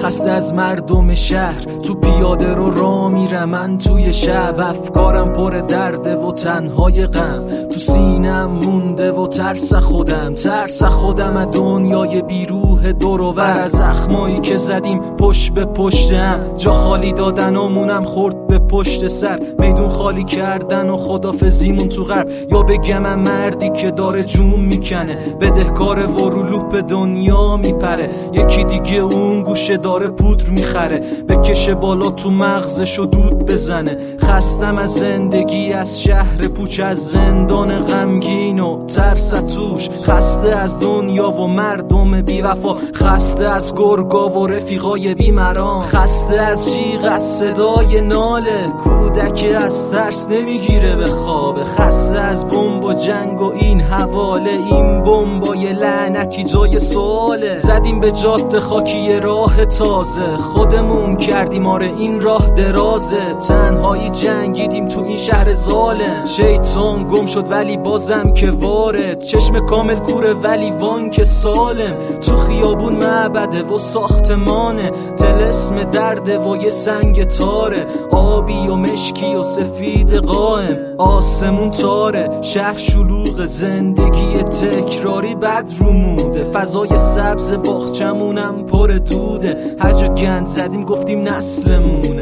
خسته از مردم شهر، تو پیاده رو راه میرم من توی شب. افکارم پر درده و تنهای غم، تو سینم مونده و ترس خودم از دنیای بیروح دور و ور. از زخمایی که زدیم پشت به پشتم، جا خالی دادن و مونم خورد به پشت سر. میدون خالی کردن و خدافزیمون تو غرب. یا بگم من مردی که داره جون میکنه، بدهکار و رو لوپ دنیا میپره. یکی دیگه اون گوشه داره پودر میخره، بکشه بالا تو مغزشو دود بزنه. خستم از زندگی، از شهر پوچ، از زندان غمگین و ترس توش. خسته از دنیا و مردم بی وفا، خسته از گرگا و رفیقای بیمران، خسته از جیغ، از صدای ناله کودک از ترس نمیگیره به خوابه. خسته از بمب و جنگ و این حواله، این بمبای لعنتی جای سواله. زدیم به جاده خاکی راه تازه، خودمون کردیم آره این راه درازه. تنهایی جنگیدیم تو این شهر ظالم، شیطان گم شد ولی بازم که وارد. چشم کامل کوره ولی وان که سالم. تو خیابون معبده و ساختمانه، طلسم درده و یه سنگ تاره. آبی و مشکی و سفید قائم، آسمون تاره. شهر شلوغ، زندگی تکراری بد روموده. فضای سبز باغچمونم پر دوده، هر جا گند زدیم گفتیم نسلمونه.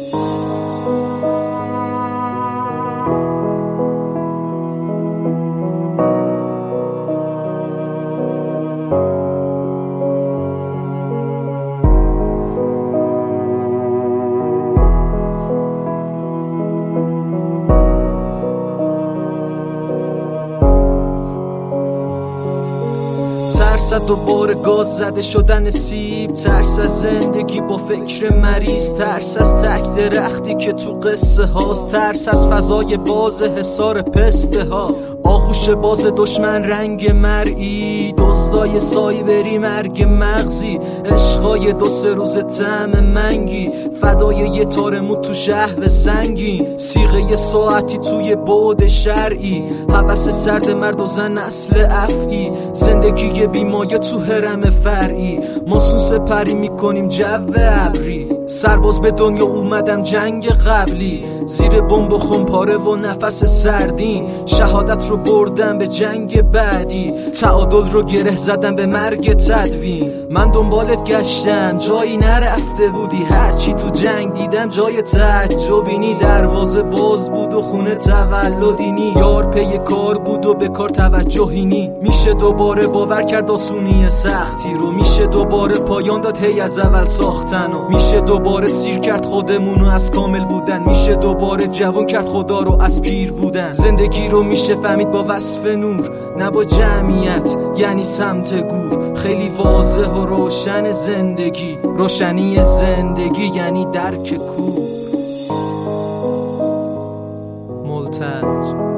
ترس از دوباره گاز زده شدن سیب، ترس از زندگی با فکر مریض، ترس از تک درختی که تو قصه هاست، ترس از فضای باز حصار پسته ها. آغوش باز دشمن رنگ مرئی، دزدای سایبری مرگ مغزی، عشقای 2-3 روز طعم منگی، فدای یه تار مو تو شهر سنگین، سیغه ساعتی توی بعد شرعی، هوس سرد مرد و زن اصل افعی، زندگی بیمایه تو هرم فرعی، ماسون سپری میکنیم جو ابری. سرباز به دنیا اومدم جنگ قبلی، زیر بمب و خمپاره و نفس سردین، شهادت رو بردم به جنگ بعدی، تعادل رو گره زدم به مرگ تدوین. من دنبالت گشتم جایی نرفته بودی، هرچی تو جنگ دیدم جای تعجبینی. دروازه باز بود و خونه تولدینی، یار پی کار بود و به کار توجهینی. میشه دوباره باور کرد آسونی سختی رو، میشه دوباره پایان داد هی از اول ساختن و میشه دوباره سیر کرد خودمونو از کامل بودن، میشه دوباره جوان کرد خدا رو از پیر بودن. زندگی رو میشه فهمید با وصف نور، نه با جمعیت یعنی سمت گور. خیلی واضح و روشن زندگی، روشنی زندگی یعنی درک کور. ملتج